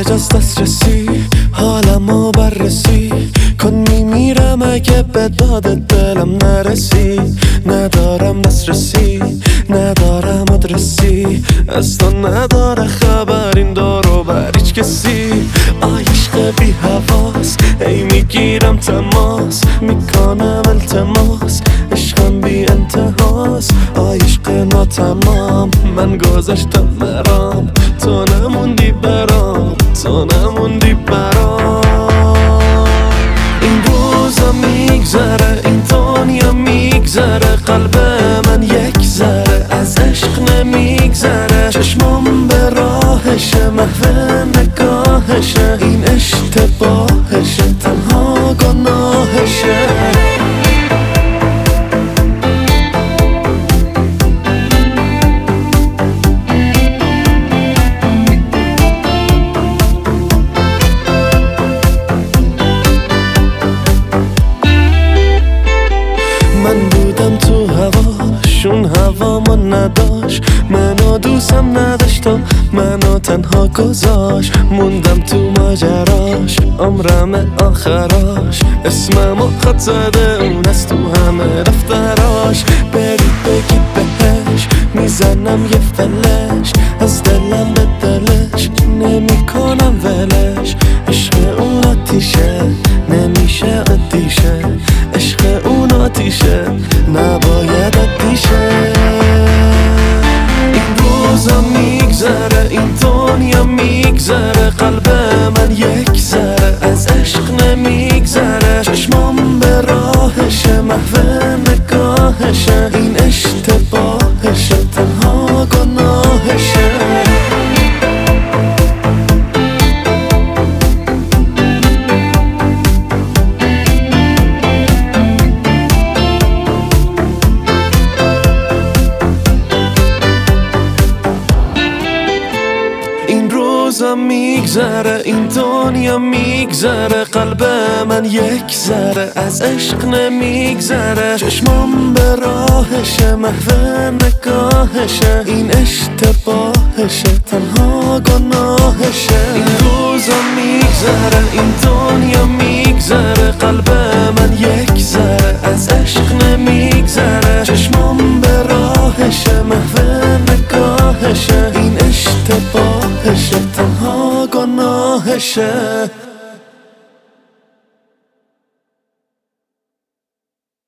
خارج از دسترسی، حالمو بررسی کن، میمیرم اگه به داد دلم نرسی. ندارم دسترسی، ندارم آدرسی، از تو نداره خبر این دارو بر هیچ کسی. عشق بی حواس ای میگیرم تماس، میکنم التماس، عشقم بی انتهاست. عشق ناتمام من گذاشتم مرام، تو نموندی برام، تو نموندی برام. این روزا میگذره، این دنیا میگذره، قلب من یک ذره از عشق نمیگذره. چشمم به راهشه، محو نگاهشه، این اشتباهشه، تنها گناهشه. من بودم تو هواشون، هوامو نداشت، منو دوستم نداشت و منو تنها گذاشت. موندم تو ماجراش، عمرم آخراش، اسممو خط زده اون از تو همه دفتراش. بری بگی بهش میزنم یه فلش، از دلم به دلش نمیکنم ولش. عشق اون آتیشه نمیشه عادیشه، عشق اون آتیشه نباید عادیشه. این روزا میگذره، این دنیا میگذره، قلب من یک ذره از عشق نمیگذره. چشمم به راهشه، محو نگاهشه، این اشتباهشه، تنها گناهشه. این روزا میگذره، این دنیا میگذره، قلب من یک ذره از عشق نمیگذره. چشمم به راهشه، محو نگاهشه، این اشتباهشه، تنها گناهشه. این روزا میگذره، این دنیا میگذره، قلب من یک ذره از عشق نمیگذره. چشمم به راهشه، محو نگاهشه، این اشتباهشه، تنها گناهشه.